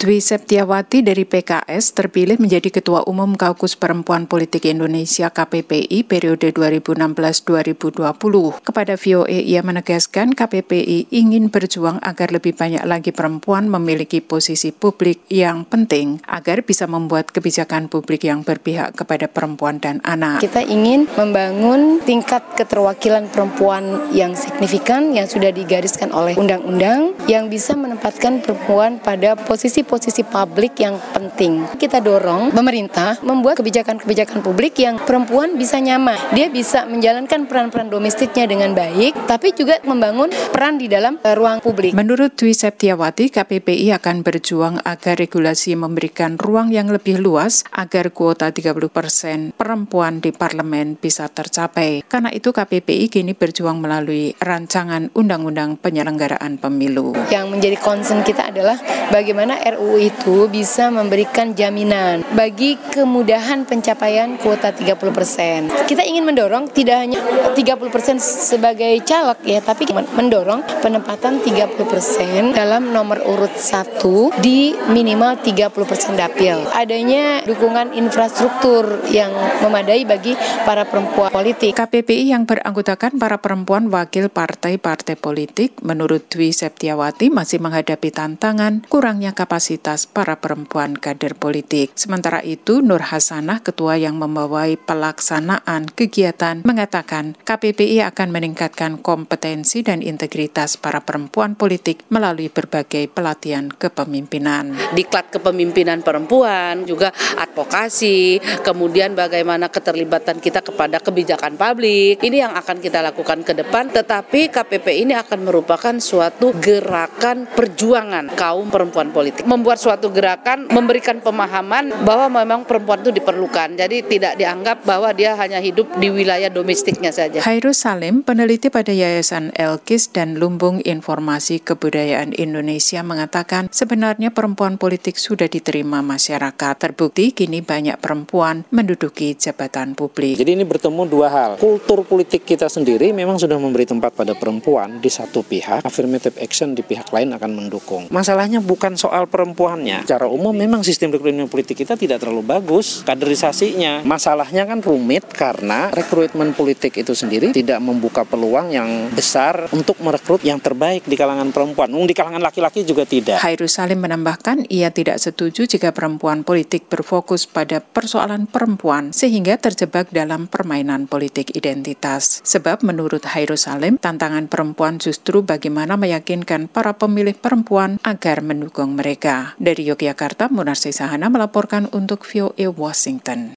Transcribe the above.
Dwi Septiawati dari PKS terpilih menjadi Ketua Umum Kaukus Perempuan Politik Indonesia KPPI periode 2016-2020. Kepada VOA ia menegaskan KPPI ingin berjuang agar lebih banyak lagi perempuan memiliki posisi publik yang penting agar bisa membuat kebijakan publik yang berpihak kepada perempuan dan anak. Kita ingin membangun tingkat keterwakilan perempuan yang signifikan yang sudah digariskan oleh undang-undang yang bisa menempatkan perempuan pada posisi-posisi publik yang penting. Kita dorong pemerintah membuat kebijakan-kebijakan publik yang perempuan bisa nyaman. Dia bisa menjalankan peran-peran domestiknya dengan baik, tapi juga membangun peran di dalam ruang publik. Menurut Dwi Septiawati, KPPI akan berjuang agar regulasi memberikan ruang yang lebih luas agar kuota 30% perempuan di parlemen bisa tercapai. Karena itu KPPI kini berjuang melalui rancangan Undang-Undang Penyelenggaraan Pemilu. Yang menjadi concern kita adalah bagaimana RUU itu bisa memberikan jaminan bagi kemudahan pencapaian kuota 30%. Kita ingin mendorong tidak hanya 30% sebagai caleg ya, tapi mendorong penempatan 30% dalam nomor urut 1 di minimal 30% dapil. Adanya dukungan infrastruktur yang memadai bagi para perempuan politik. KPPI yang beranggotakan para perempuan wakil partai-partai politik menurut Dwi Septiawati masih menghadapi tantangan kurangnya kapasitas para perempuan kader politik. Sementara itu, Nur Hasanah, ketua yang membawai pelaksanaan kegiatan, mengatakan KPPI akan meningkatkan kompetensi dan integritas para perempuan politik melalui berbagai pelatihan kepemimpinan. Diklat kepemimpinan perempuan, juga advokasi, kemudian bagaimana keterlibatan kita kepada kebijakan publik. Ini yang akan kita lakukan ke depan, tetapi KPPI ini akan merupakan suatu gerakan perjuangan kaum perempuan politik. Membuat suatu gerakan, memberikan pemahaman bahwa memang perempuan itu diperlukan. Jadi tidak dianggap bahwa dia hanya hidup di wilayah domestiknya saja. Hairus Salim, peneliti pada Yayasan Elkis dan Lumbung Informasi Kebudayaan Indonesia mengatakan sebenarnya perempuan politik sudah diterima masyarakat. Terbukti kini banyak perempuan menduduki jabatan publik. Jadi ini bertemu dua hal. Kultur politik kita sendiri memang sudah memberi tempat pada perempuan di satu pihak, affirmative action di pihak lain akan mendukung. Masalahnya bukan soal perempuannya. Secara umum memang sistem rekrutmen politik kita tidak terlalu bagus kaderisasinya. Masalahnya kan rumit karena rekrutmen politik itu sendiri tidak membuka peluang yang besar untuk merekrut yang terbaik di kalangan perempuan. Di kalangan laki-laki juga tidak. Hairus Salim menambahkan ia tidak setuju jika perempuan politik berfokus pada persoalan perempuan sehingga terjebak dalam permainan politik identitas. Sebab menurut Hairus Salim, tantangan perempuan justru bagaimana meyakinkan para pemilih perempuan agar mendukung mereka. Dari Yogyakarta, Munarsih Sahana melaporkan untuk VOA Washington.